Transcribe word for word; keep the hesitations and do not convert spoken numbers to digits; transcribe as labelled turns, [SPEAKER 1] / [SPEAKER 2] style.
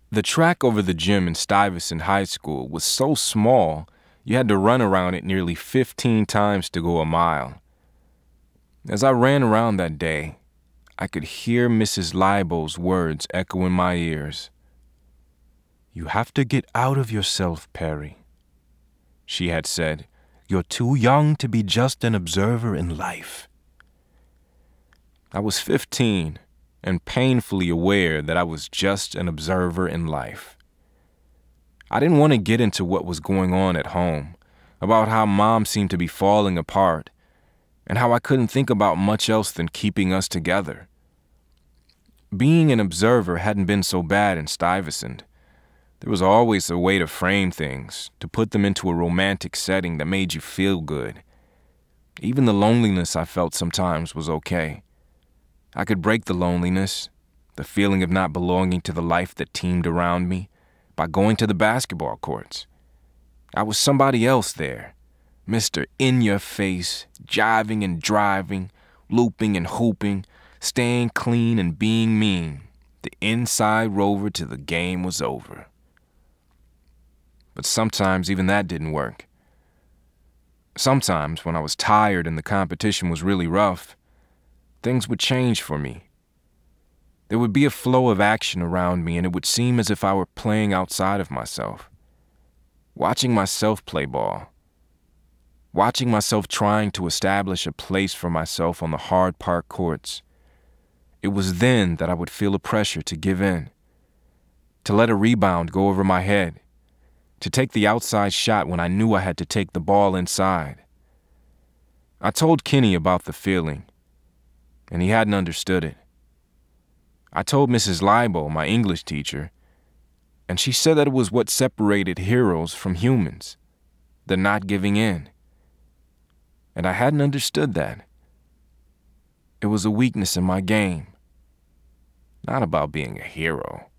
[SPEAKER 1] The track over the gym in Stuyvesant High School was so small you had to run around it nearly fifteen times to go a mile. As I ran around that day, I could hear Missus Libo's words echo in my ears. "You have to get out of yourself, Perry," she had said. "You're too young to be just an observer in life." I was fifteen and painfully aware that I was just an observer in life. I didn't want to get into what was going on at home, about how Mom seemed to be falling apart, and how I couldn't think about much else than keeping us together. Being an observer hadn't been so bad in Stuyvesant. There was always a way to frame things, to put them into a romantic setting that made you feel good. Even the loneliness I felt sometimes was okay. I could break the loneliness, the feeling of not belonging to the life that teemed around me, by going to the basketball courts. I was somebody else there, Mister In-Your-Face, jiving and driving, looping and hooping, staying clean and being mean, the inside rover till the game was over. But sometimes even that didn't work. Sometimes, when I was tired and the competition was really rough, things would change for me. There would be a flow of action around me, and it would seem as if I were playing outside of myself, watching myself play ball, watching myself trying to establish a place for myself on the hard park courts. It was then that I would feel a pressure to give in, to let a rebound go over my head, to take the outside shot when I knew I had to take the ball inside. I told Kenny about the feeling, and he hadn't understood it. I told Missus Libo, my English teacher, and she said that it was what separated heroes from humans, the not giving in. And I hadn't understood that. It was a weakness in my game, not about being a hero.